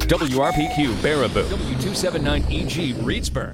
WRPQ Baraboo, W279EG Reedsburg.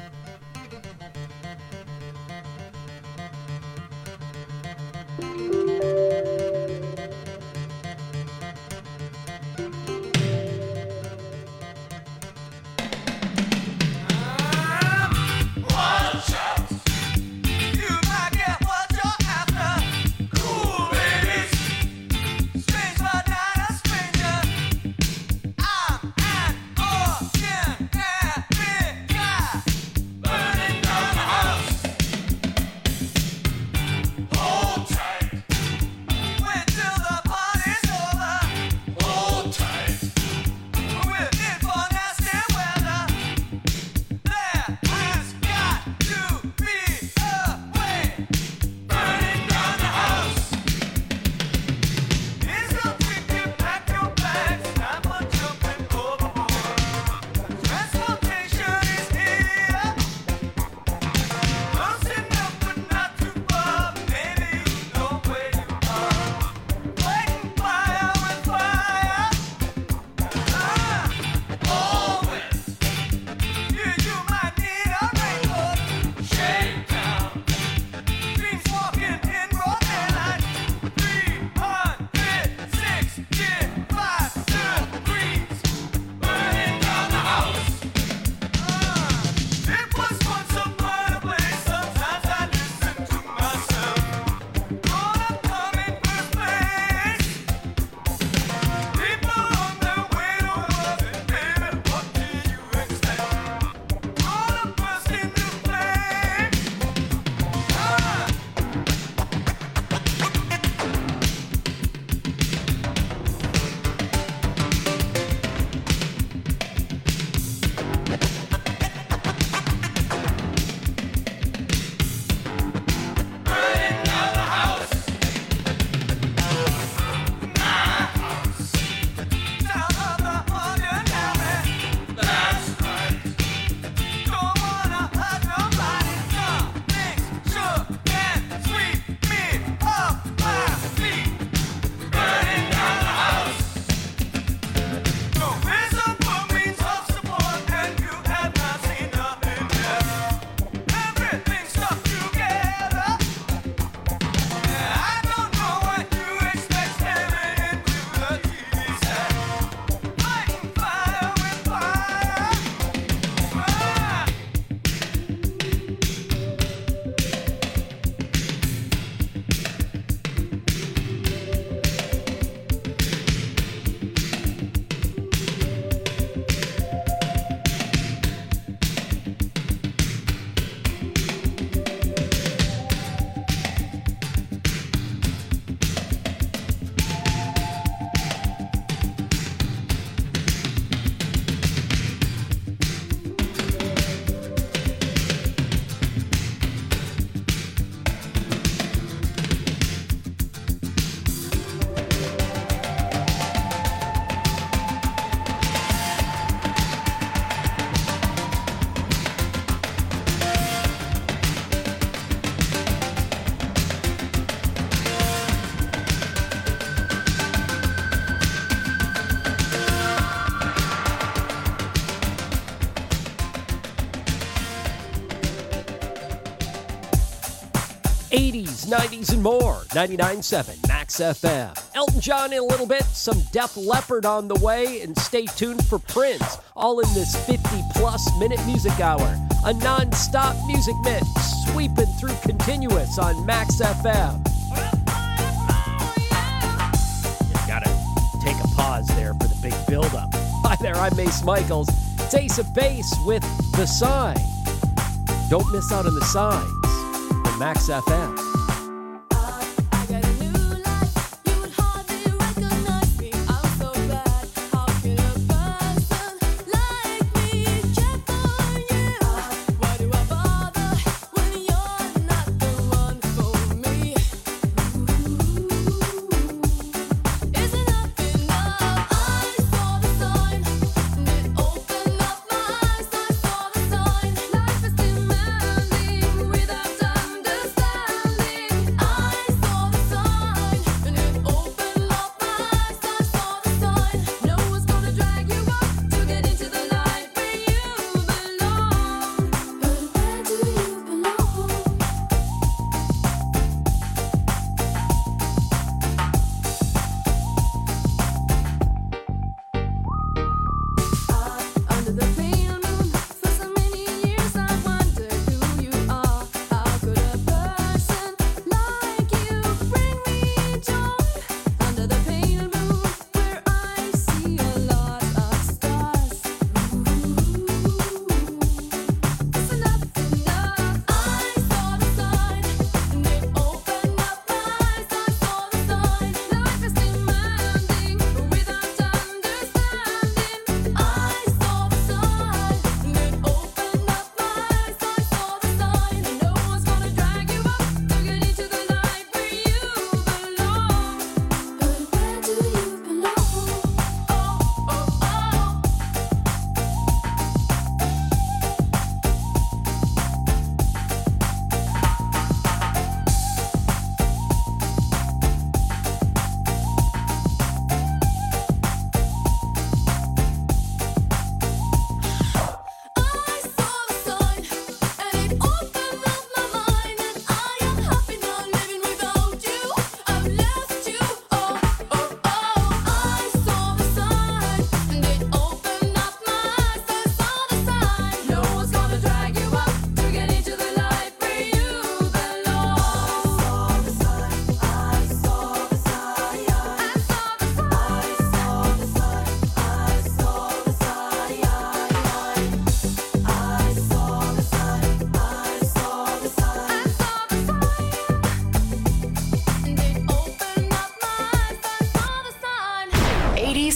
'80s, '90s, and more. 99.7 Max FM. Elton John in a little bit, some Def Leppard on the way, and stay tuned for Prince, all in this 50-plus minute music hour. A non-stop music mix, sweeping through continuous on Max FM. You gotta take a pause there for the big build-up. Hi there, I'm Mace Michaels. It's Ace of Base with The Sign. Don't miss out on the signs on Max FM. Life is demanding without understanding.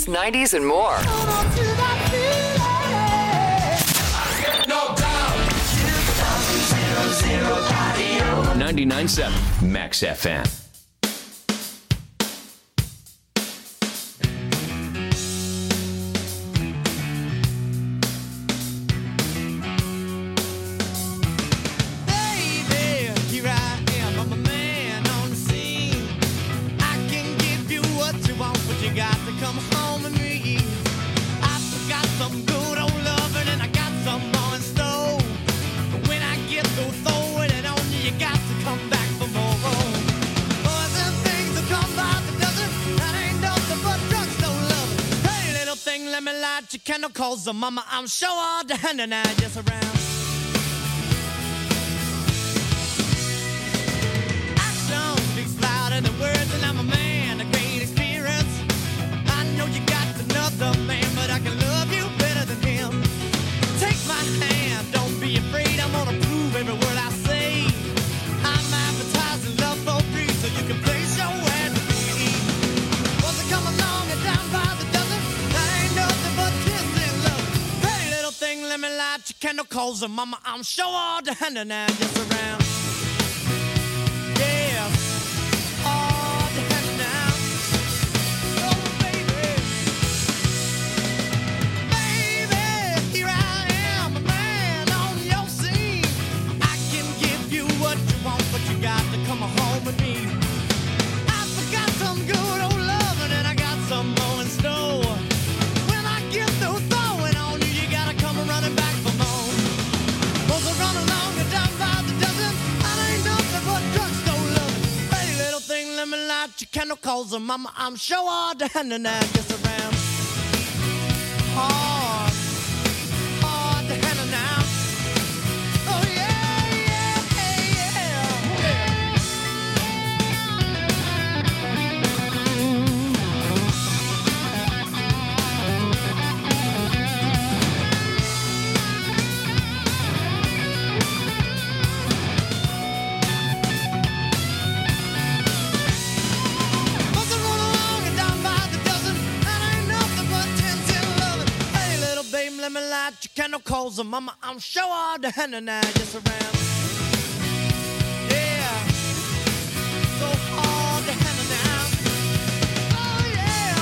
80s, 90s, and more. 99.7 Max FM. Chemicals, so mama, I'm sure all the hand and I just around. Action speaks louder than words, and I'm a man of great experience. I know you got another man, but I can love you better than him. Take my hand, don't be afraid. I'm gonna prove every word I say. I'm advertising love for free, so you can place your ad to me. Was it come along and down by the dozen? That ain't nothing but let me light your candle calls and mama, I'm sure all the hand and I just around. Yeah, all the hand now. Oh baby, baby, here I am, a man on your scene. I can give you what you want, but you got to come home with me. I forgot some good old loving and I got some more in store. When I get through throwing on you, you gotta come running back for more. Won't run along and down by the dozen. I ain't nothing but drugstore loving. Pretty little thing, let me light your candle calls and mama, I'm sure all the hand and I just around. Hard, hard the hand and now. Oh yeah, yeah, let me light your candle calls and mama, I'm sure all the hand and I just around. Yeah, so hard the hand and now. Oh yeah,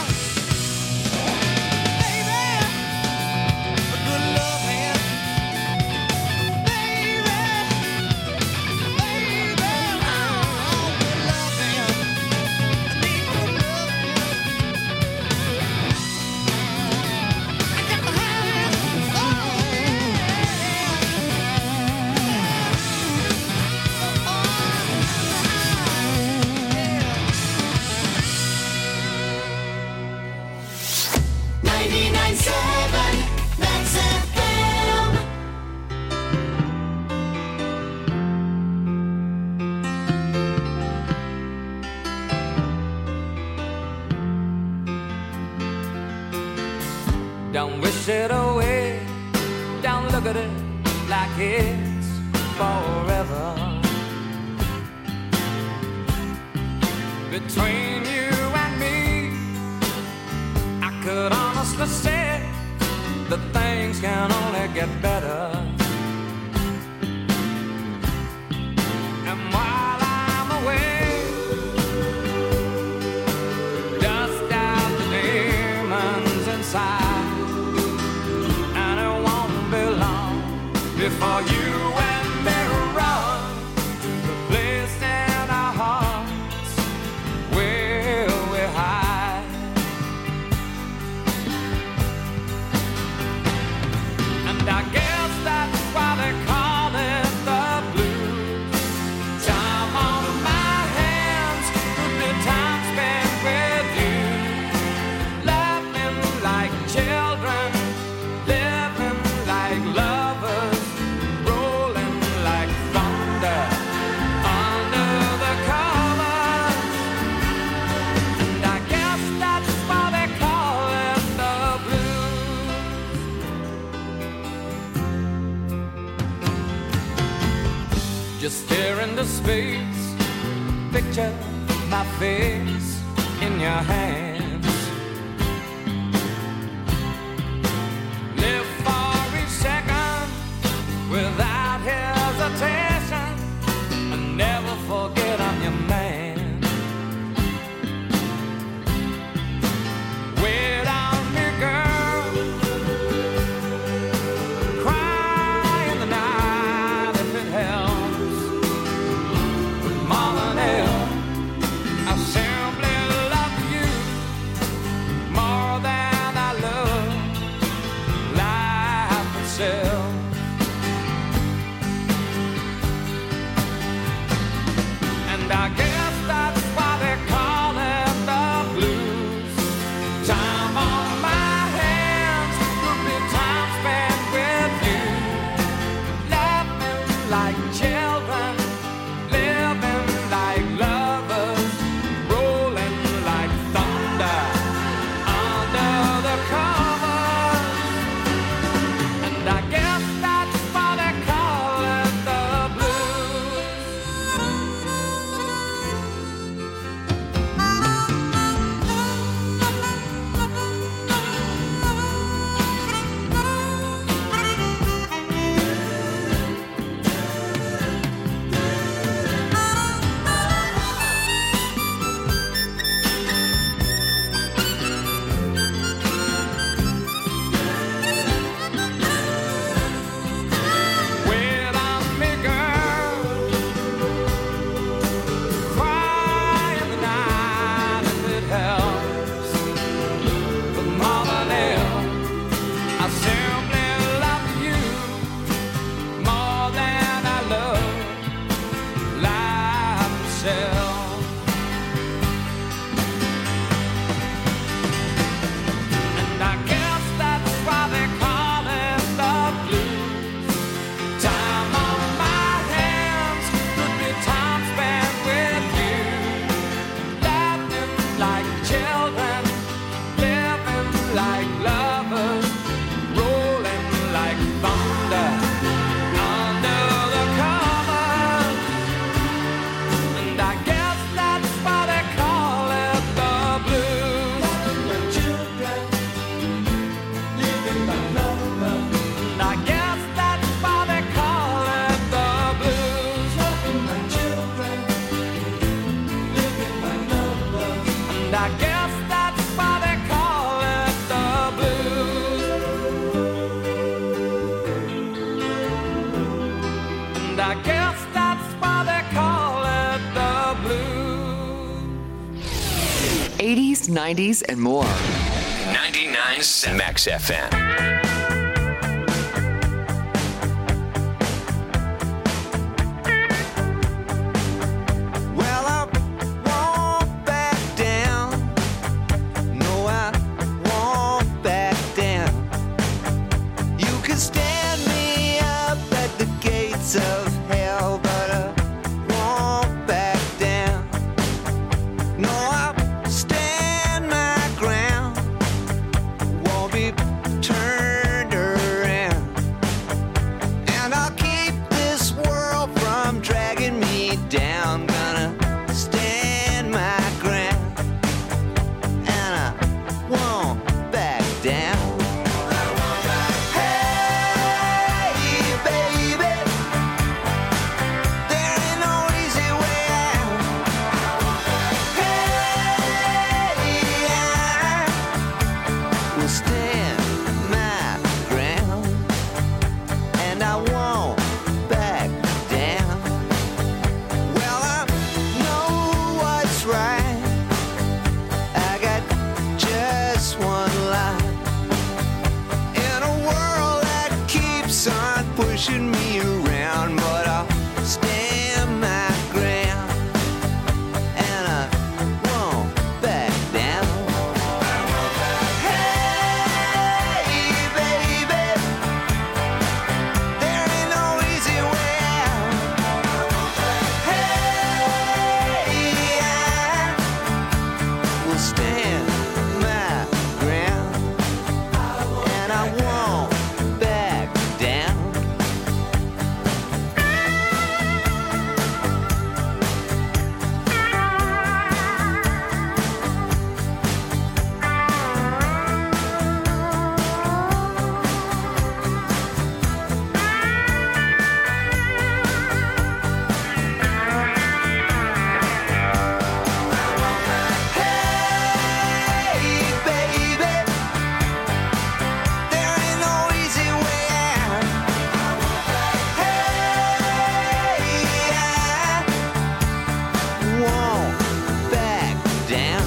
baby, a good love hand. Baby, oh, good love hand. I need good love hand. I got to have it. Don't wish it away, don't look at it like it's forever. Between you and me, I could honestly say that things can only get better. And while I'm away, dust out the demons inside. Before you and me run to the place in our hearts where we hide. And I guess that's why they call it the blues. Time on my hands, good time spent with you. Laughing like children, living like lovers. Just stare into space, picture my face in your hands. like children, living like lovers, rolling like thunder under the covers. And I guess that's why they call it the blues. Like children, living like lovers. And I guess that's why they call it the blues. Like children, living like lovers. And I guess that's why they call it the blues. And I guess that's why they call it the blues. 80s, 90s, and more. 99.7 Max FM. Well, I won't back down. No, I won't back down. You can stand me up at the gates of hell, but I won't back down. No, I'll stand my ground. Won't be turned around. And I'll keep this world from dragging me down. Gonna stand my ground. And I won't back down. Hey, baby, there ain't no easy way out. Hey, I will stand my ground. And I won't back down. Well, I know what's right. I got just one life. In a world that keeps on pushing me around, but I'll stand my ground. And I won't back down. Hey, baby, there ain't no easy way out. Hey, I will stand my ground. And I won't back down. Hey, baby, there ain't no easy way out. Hey, I won't back down.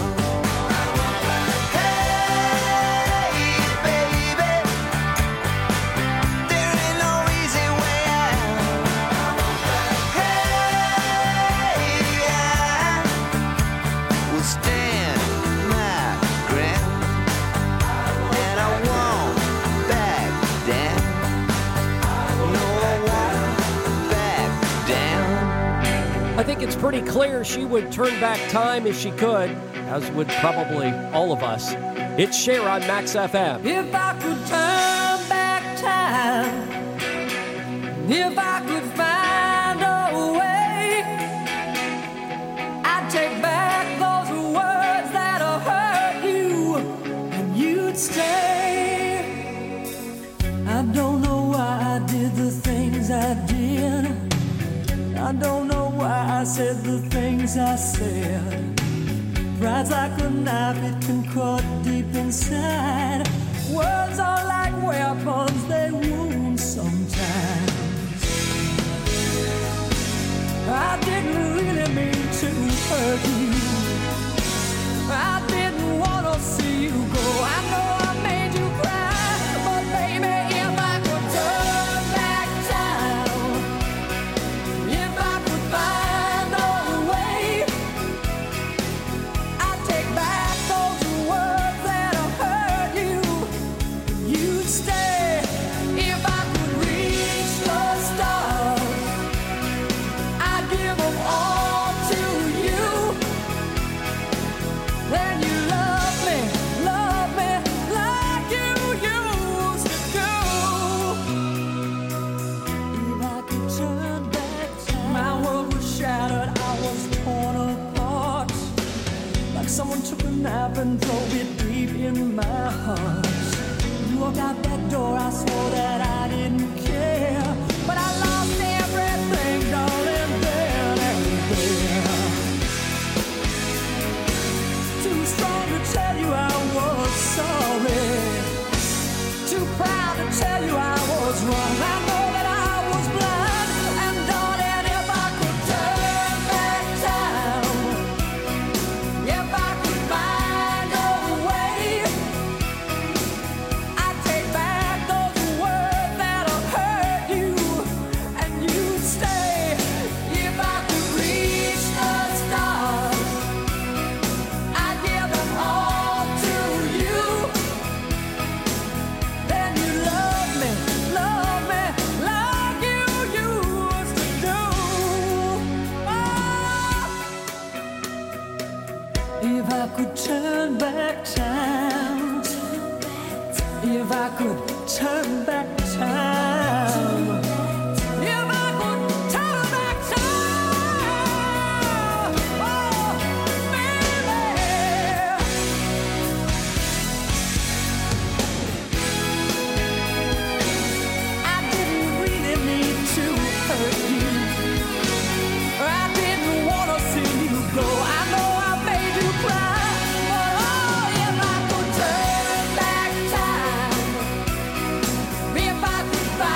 Hey, baby, there ain't no easy way out. Hey, I will stand my ground. And I won't back down. No, I won't back down. I think it's pretty clear she would turn back time if she could, as would probably all of us. It's Cher on Max FM. If I could turn back time, if I could find a way, I'd take back those words that hurt you, and you'd stay. I don't know why I did the things I did. I don't know why I said the things I said. Pride's like a knife, it can cut deep inside. Words are like weapons, they wound sometimes. I didn't really mean to hurt you. I didn't want to see you go. I know I made you cry, but baby, if I could turn back time, if I could find a way, I'd take back those words that hurt you. You'd stay. If I could reach the stars, I'd give them all to you. like someone took a knife and drove it deep in my heart. You walked out that door, I swore that I didn't care, but I lost everything, darling, then and there. Too strong to tell you I was sorry, too proud to tell you I was wrong. I know that I was blind, and darling, if I could turn back time, if I could find a way, I'd take back those words that have hurt you, and you'd stay. If I could reach the stars, I'd give them all to you. Then you love me like you used to do. If I could turn back time, if I could turn back time, if I could turn back time, oh, baby. I didn't really mean to hurt you. I didn't want to see you go. I know I made you cry, but oh, if I could turn back time, if I could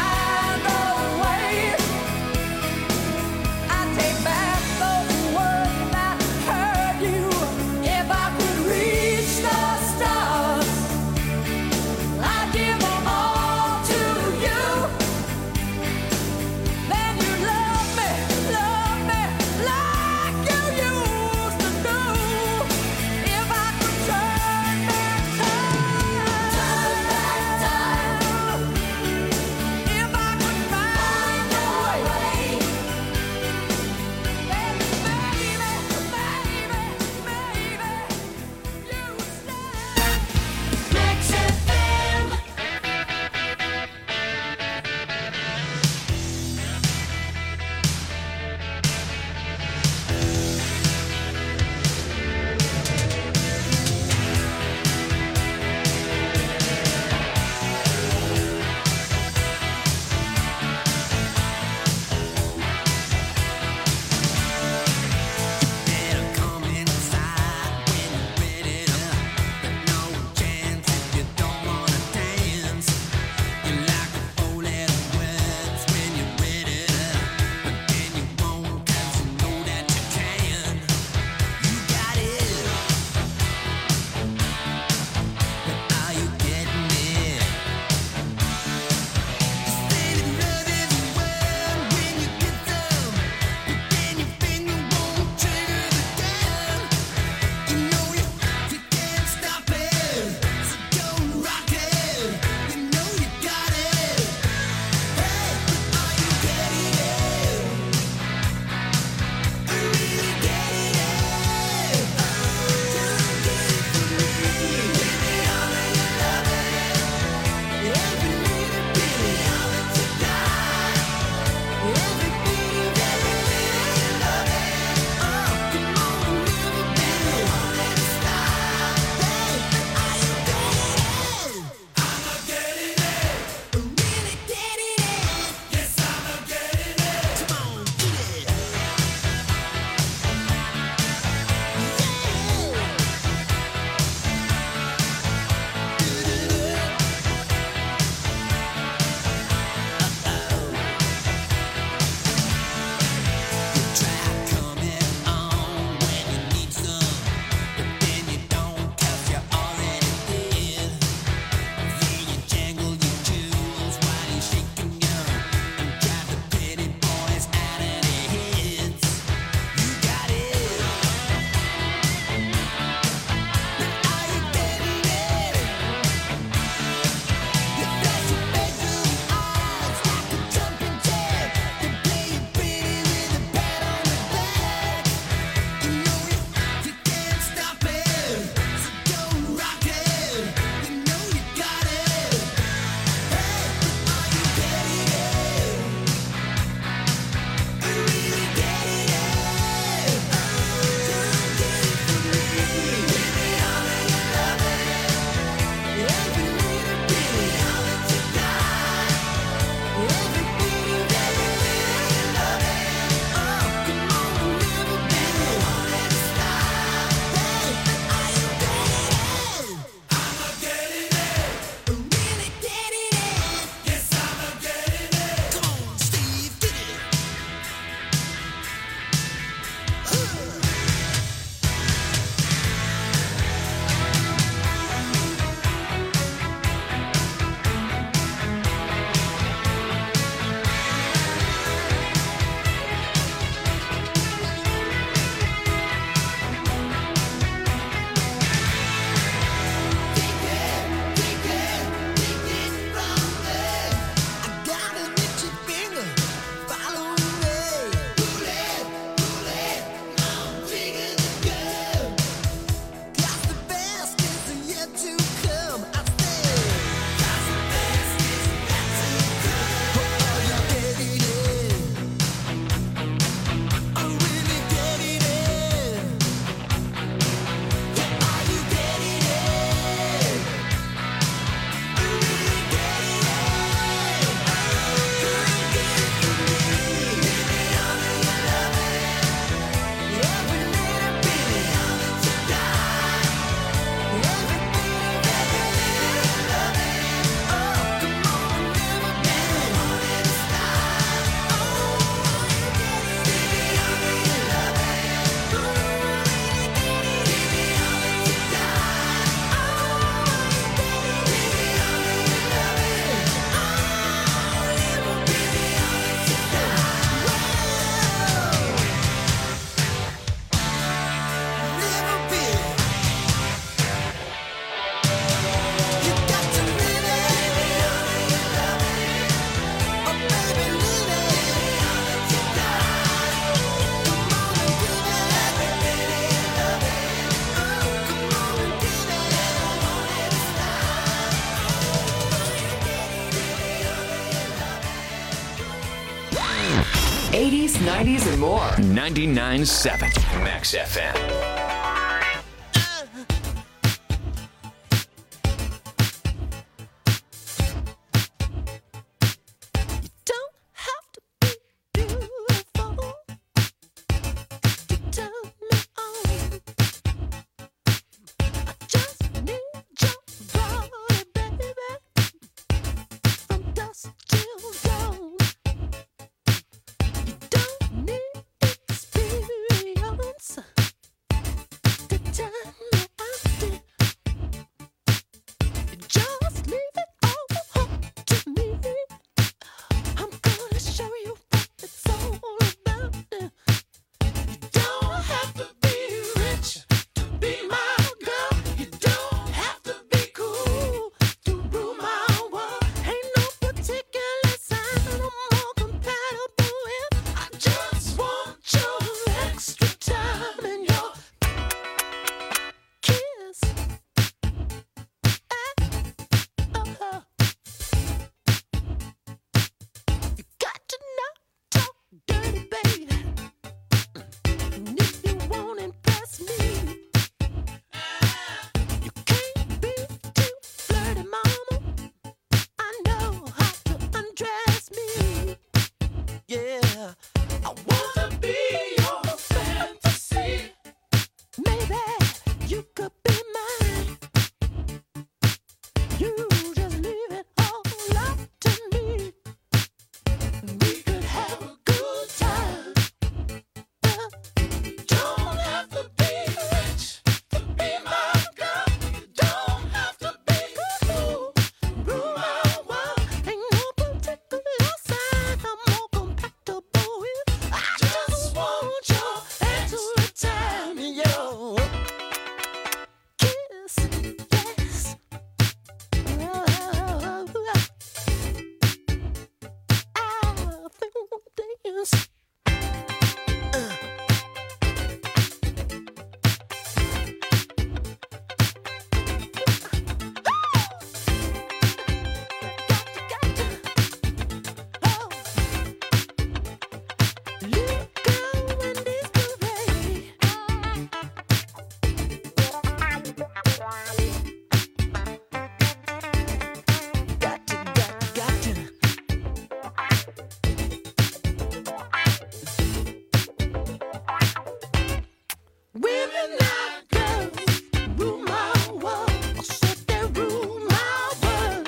90s, and more. 99.7 Max FM. Don't have to be beautiful to turn me on. I just need your body, baby, from dusk till dawn. You don't need experience to turn me on. You just leave it all up to me. I'm gonna show you what it's all about. You don't have to be rich to be my girl. You don't have to be cool to rule my world. Ain't no particular sign I'm more compatible with. I just want your extra time and your kiss. You got to not talk dirty, baby. And if you won't impress me, you can't be too flirty, mama. I know how to undress me. Yeah, I wanna be your fantasy. Maybe you could be mine. You just leave it all up to me. We could have a good time. You don't have to be rich to be my girl. You don't have to be cool to rule my world. Ain't no particular sign I'm more compatible with. I just want your extra time and your kiss. Yes. I feel dance. Women like girls rule my world. I said they rule my world.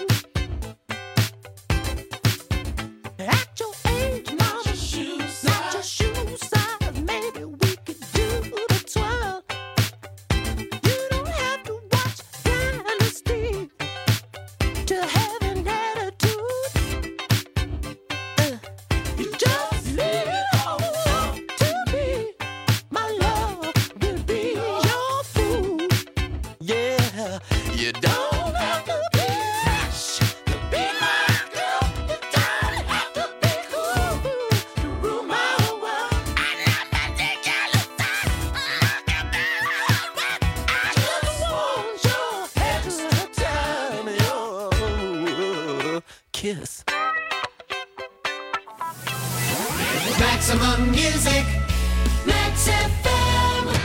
At your age, mama, not your shoe size. Maybe we could do the twirl. You don't have to watch Dynasty to have an attitude. You just leave it all up to me. My love will be your food. Yeah, you don't have to be rich to be my girl. You don't have to be cool to rule my world. I love my ridiculous I just want your extra time and your kiss. Maximum music, Max FM.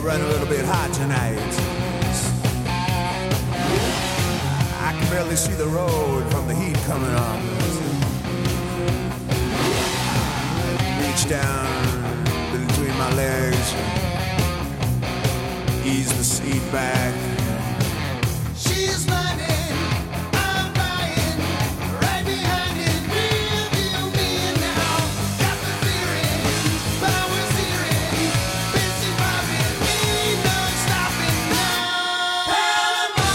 run a little bit hot tonight. I can barely see the road from the heat coming on. Reach down between my legs, ease the seat back. She's running, I'm riding, right behind it, real me now. Got the feeling, power steering, busy bobbing, ain't no stopping now. Panama,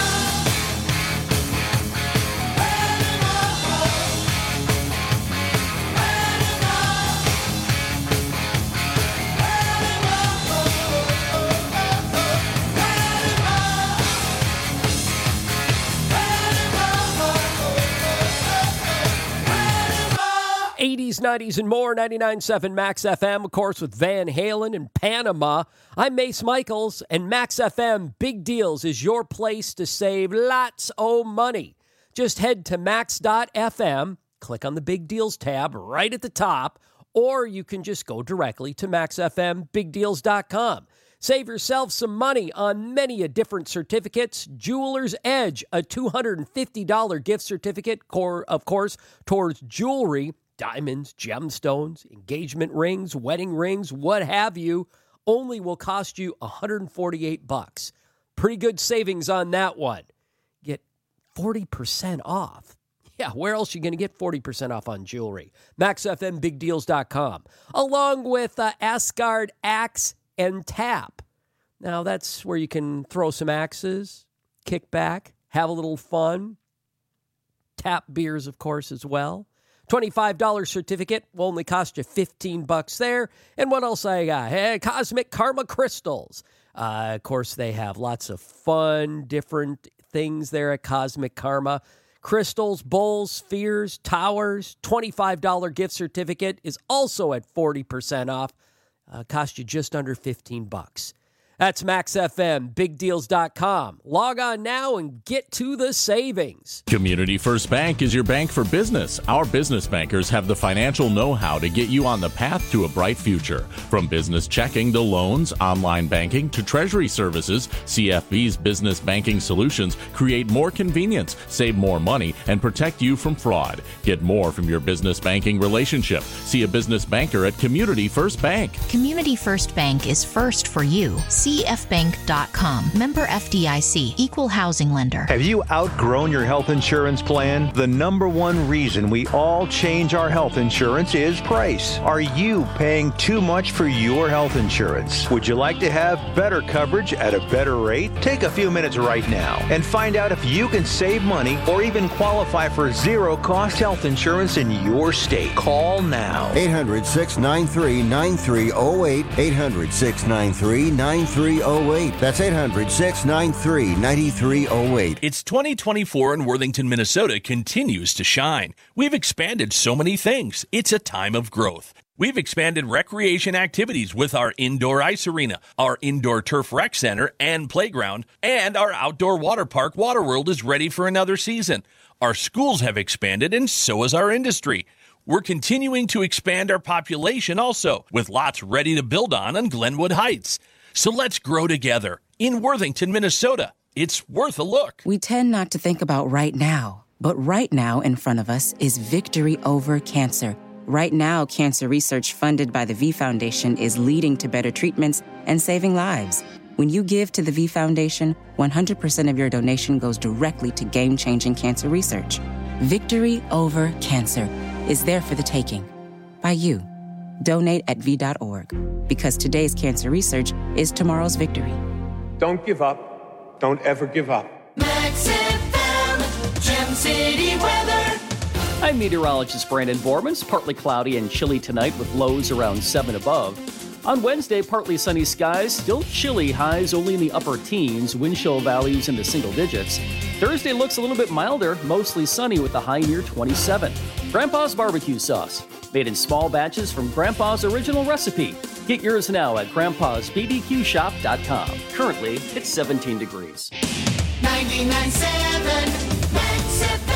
Panama. 80s, 90s, and more. 99.7 Max FM, of course, with Van Halen and Panama. I'm Mace Michaels, and Max FM Big Deals is your place to save lots of money. Just head to max.fm, click on the Big Deals tab right at the top, or you can just go directly to maxfmbigdeals.com. Save yourself some money on many different certificates. Jeweler's Edge, a $250 gift certificate, of course, towards jewelry, diamonds, gemstones, engagement rings, wedding rings, what have you, only will cost you $148. Pretty good savings on that one. Get 40% off. Yeah, where else are you going to get 40% off on jewelry? MaxFMBigDeals.com. Along with Asgard Axe and Tap. Now, that's where you can throw some axes, kick back, have a little fun. Tap beers, of course, as well. $25 certificate will only cost you $15 there. And what else I got? Hey, Cosmic Karma Crystals. Of course, they have lots of fun, different things there at Cosmic Karma. Crystals, bowls, spheres, towers. $25 gift certificate is also at 40% off. Cost you just under $15. That's MaxFMBigDeals.com. Log on now and get to the savings. Community First Bank is your bank for business. Our business bankers have the financial know-how to get you on the path to a bright future. From business checking to loans, online banking to treasury services, CFB's business banking solutions create more convenience, save more money, and protect you from fraud. Get more from your business banking relationship. See a business banker at Community First Bank. Community First Bank is first for you. CFBank.com. Member FDIC. Equal housing lender. Have you outgrown your health insurance plan? The number one reason we all change our health insurance is price. Are you paying too much for your health insurance? Would you like to have better coverage at a better rate? Take a few minutes right now and find out if you can save money or even qualify for zero-cost health insurance in your state. Call now. 800-693-9308. 800-693-9308. That's 800-693-9308. It's 2024 and Worthington, Minnesota continues to shine. We've expanded so many things. It's a time of growth. We've expanded recreation activities with our indoor ice arena, our indoor turf rec center and playground, and our outdoor water park, Waterworld, is ready for another season. Our schools have expanded, and so has our industry. We're continuing to expand our population also, with lots ready to build on Glenwood Heights. So let's grow together in Worthington, Minnesota. It's worth a look. We tend not to think about right now, but right now in front of us is victory over cancer. Right now, cancer research funded by the V Foundation is leading to better treatments and saving lives. When you give to the V Foundation, 100% of your donation goes directly to game-changing cancer research. Victory over cancer is there for the taking by you. Donate at V.org, because today's cancer research is tomorrow's victory. Don't give up. Don't ever give up. Max FM, Gem City weather. I'm meteorologist Brandon Bormans. Partly cloudy and chilly tonight with lows around 7 above. On Wednesday, partly sunny skies, still chilly, highs only in the upper teens, wind chill values in the single digits. Thursday looks a little bit milder, mostly sunny with a high near 27. Grandpa's barbecue sauce, made in small batches from Grandpa's original recipe. Get yours now at grandpa'sbbqshop.com. Currently, it's 17 degrees. 99.7 Max FM.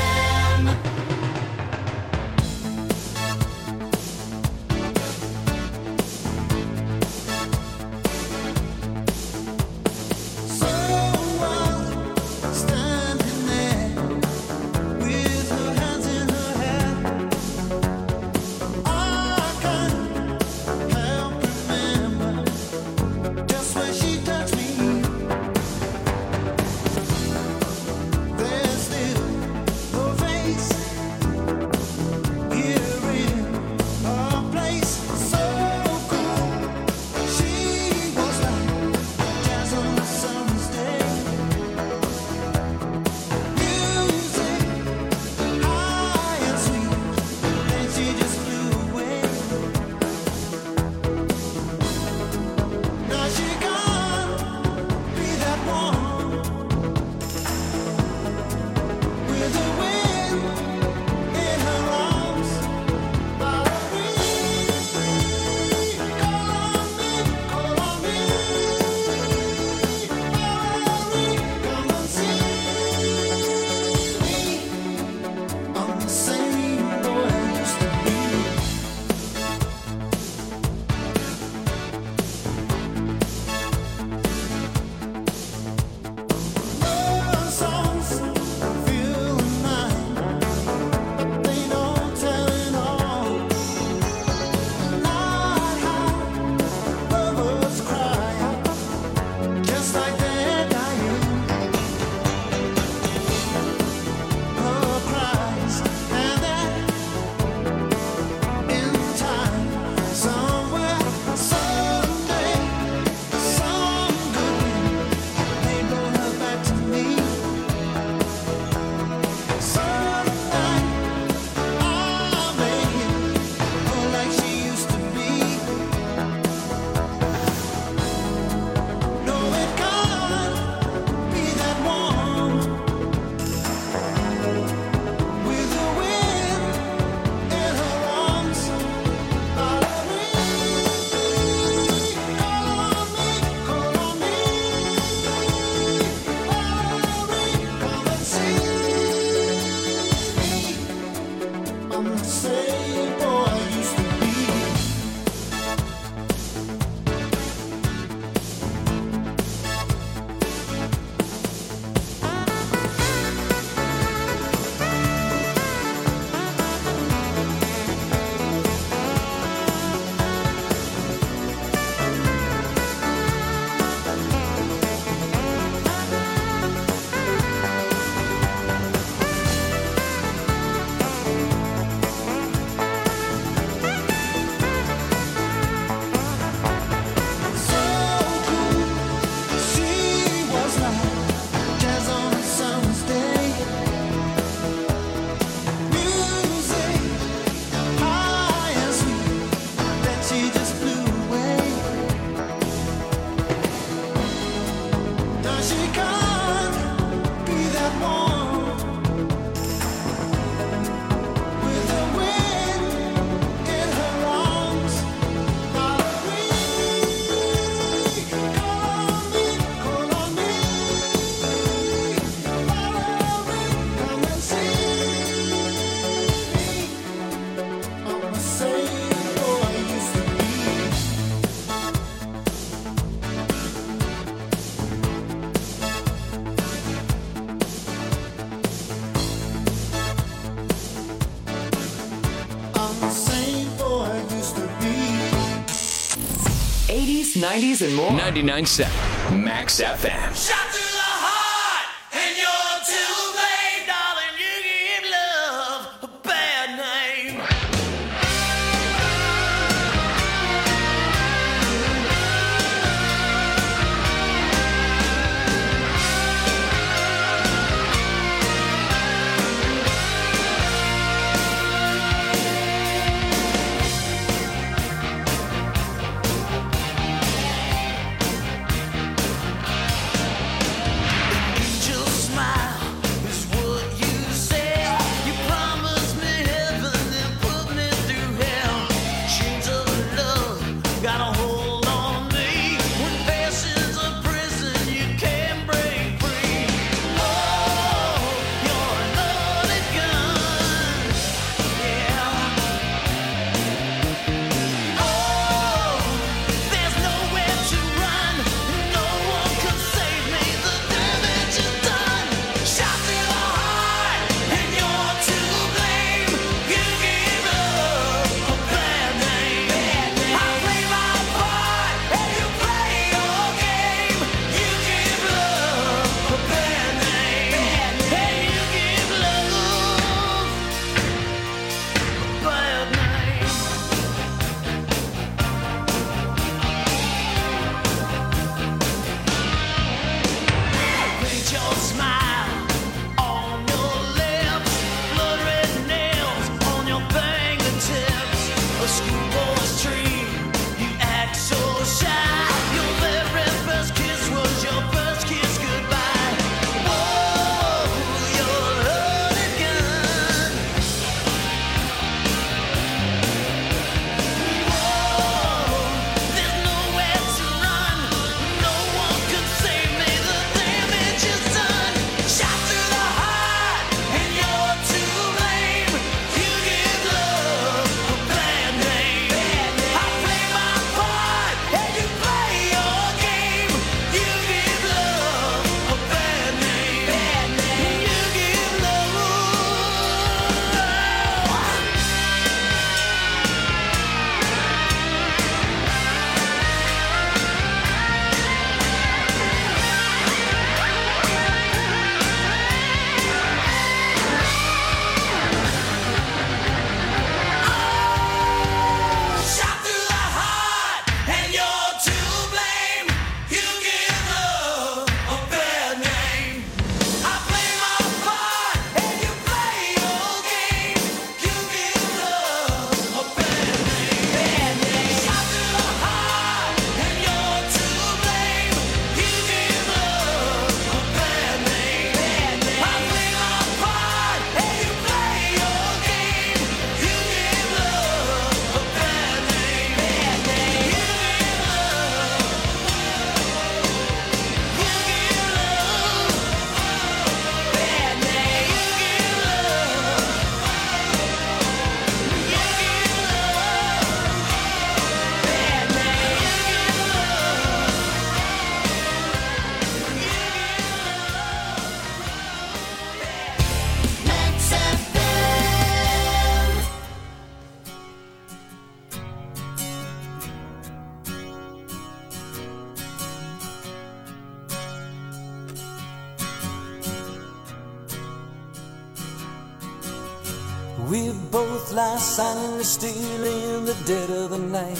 80s, 90s, and more. 99.7 Max FM. Shot through the heart, and you're to blame, darling. You give love a bad name. We both lie silently still in the dead of the night.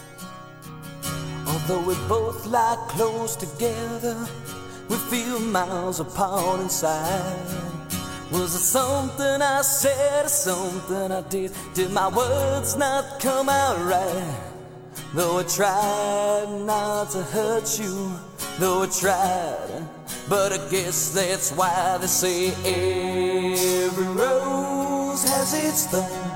Although we both lie close together, we feel miles apart inside. Was it something I said or something I did? Did my words not come out right? Though I tried not to hurt you, though I tried, but I guess that's why they say every rose has its thorn.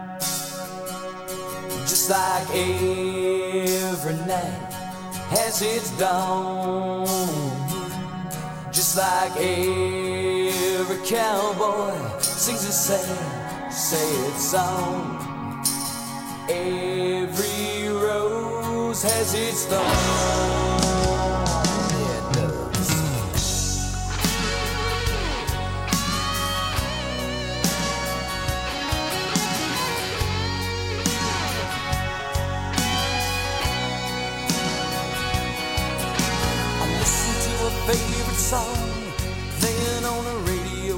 Just like every night has its dawn. Just like every cowboy sings a sad, sad song. Every rose has its thorn. favorite song playing on the radio.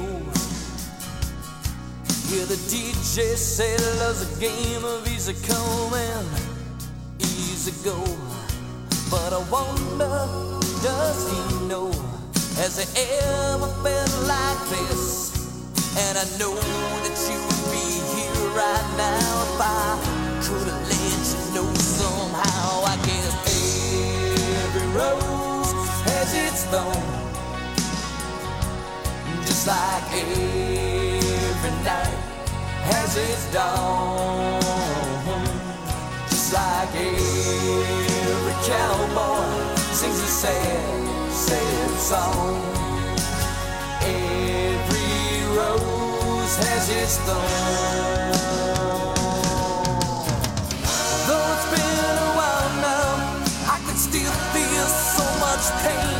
Yeah, the DJ said love's a game of easy come and easy go. But I wonder, does he know? Has he ever felt like this? And I know that you would be here right now if I could have let you know somehow. I guess every rose has its thorn, just like every night has its dawn, just like every cowboy sings a sad, sad song. Every rose has its thorn. Though it's been a while now, I can still feel so much pain,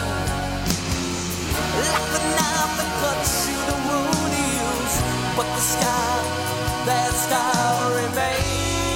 like the knife that cuts you the wound heals, but the scar, that scar remains.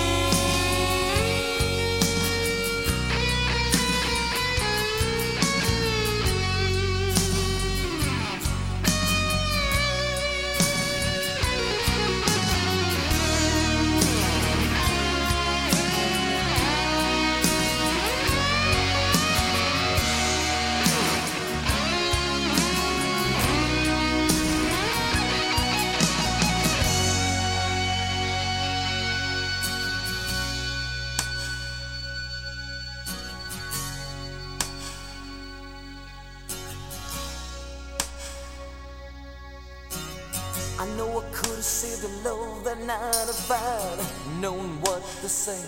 I know I could have saved the love that night if I'd known what to say.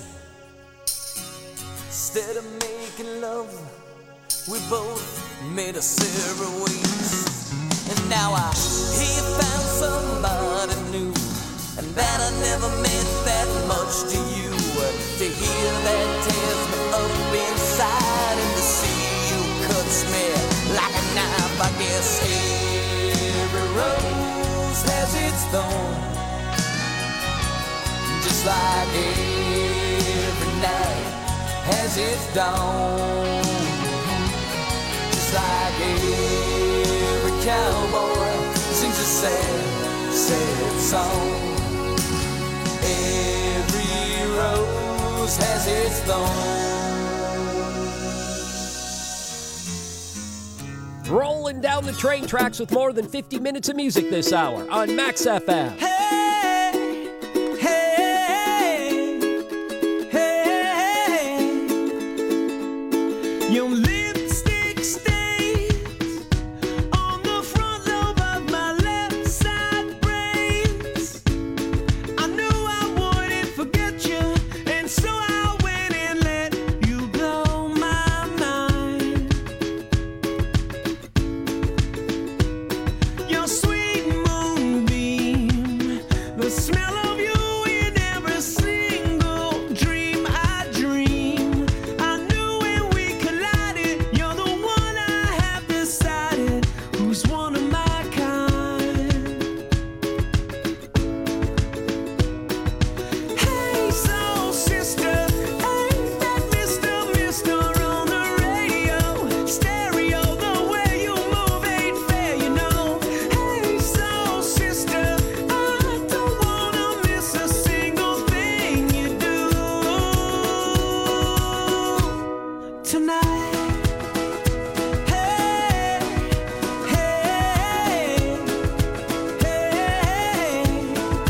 Instead of making love, we both made us several ways. And now I hear you found somebody new, and that I never meant that much to you. To hear that tears me up inside, and to see you cuts me like a knife. I guess every rose has its thorn, just like every night has its dawn, just like every cowboy sings a sad, sad song. Every rose has its thorn. Rolling down the train tracks with more than 50 minutes of music this hour on Max FM. Hey, hey, hey. Your lipstick stains on the front lobe of my left side brains. I knew I wouldn't forget you, and so I went and let you blow my mind. Your sweet moonbeam, the smell of you in every single dream I dream. I knew when we collided, you're the one I have decided who's one of my kind. Hey, soul sister, ain't that Mr. on the radio? Stereo, the way you move ain't fair, you know. Hey, soul sister, I don't wanna miss a single thing you do tonight. Hey, hey, hey.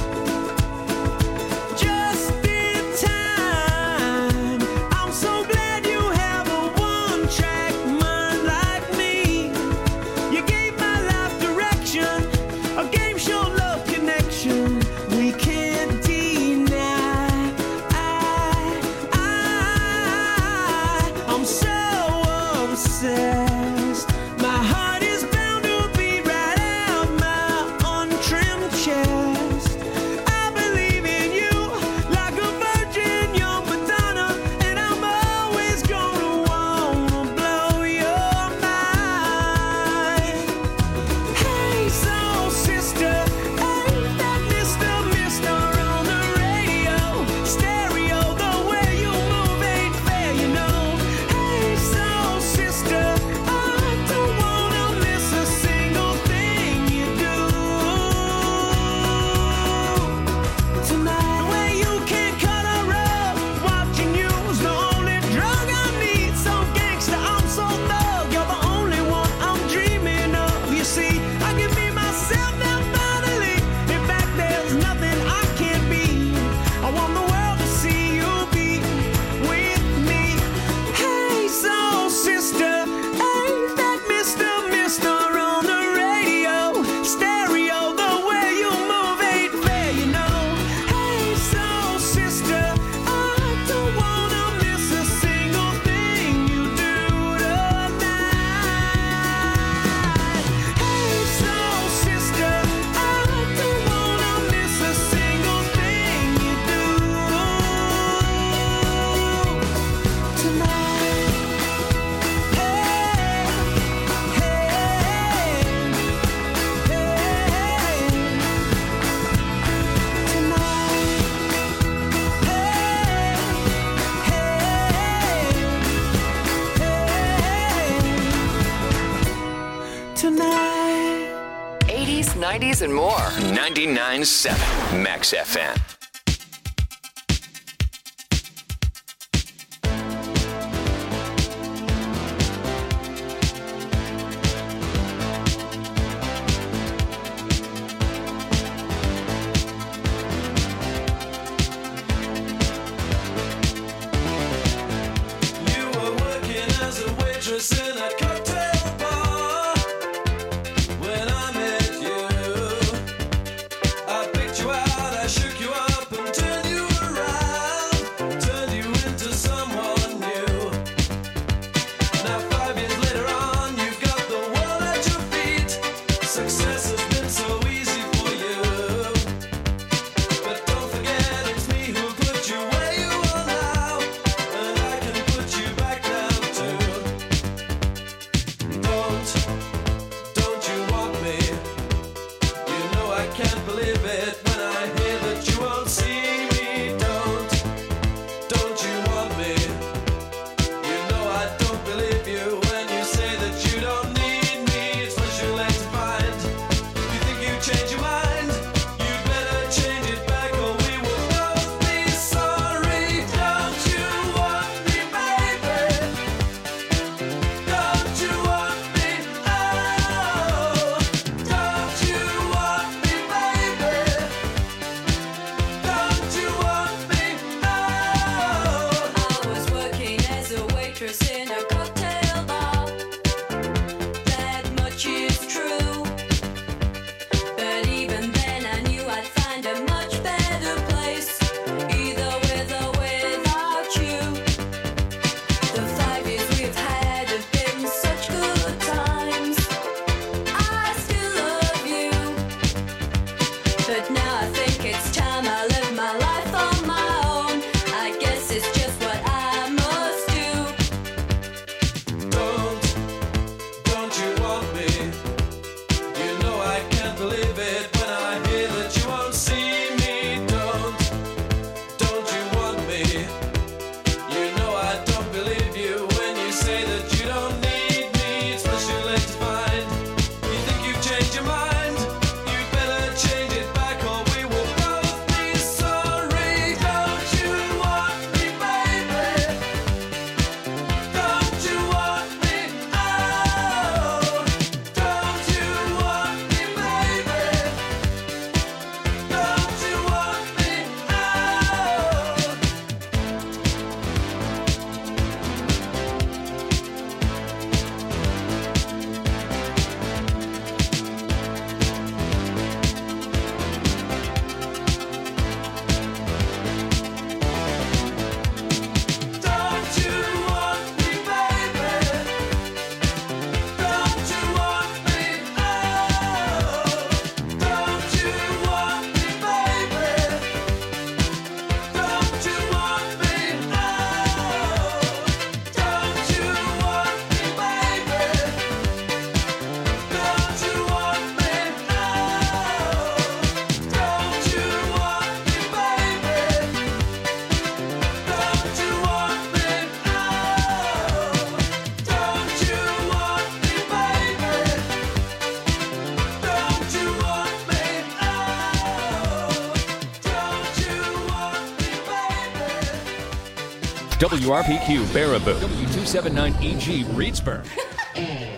Just in time. I'm so glad you have a one-track mind like me. You gave my life direction, a game show love connection we can't deny. I'm so 90s, and more. 99.7 Max FM. You were working as a waitress in a cocktail bar when I met you. I picked you out, I shook you up and turned you around, turned you into someone new. Now 5 years later on, you've got the world at your feet. Success has been so easy for you. But don't forget it's me who put you where you are now, and I can put you back down too. Don't you want me? You know I can't believe it when I hear that you won't see me. Don't you want me? You know I don't believe you when you say that you don't need me. It's what you like to find. You think you change your mind? You'd better change it back or we will both be sorry. Don't you want me, baby? Don't you want me? Oh, don't you want me, baby? Don't you want me? Oh. I was working as a waitress in a cocktail bar. That much is true. But even then I knew I'd find a much better place, either with or without you. The 5 years we've had have been such good times. I still love you. But now I think it's time I live my life on my own. I guess it's just what I must do. Don't you want me? You know I can't believe it when I hear that you won't see me. Don't you want me? You know I don't believe you when you say that you don't need me. It's what you like to find. You think you've changed your mind? You'd better change it back or we will both be sorry. Don't you want me, baby? Don't you want me? Oh, don't you want me, baby? Don't you want me? Don't you want me, baby? Don't you want me? Oh, don't you want me, baby? Don't you want me? Oh, don't you want me, baby? Don't you want me? Oh, don't you want me, baby? Don't you want me? Oh, don't you want me, baby? Don't you want me? Oh, don't you want me, baby? WRPQ Baraboo. W279EG Reedsburg.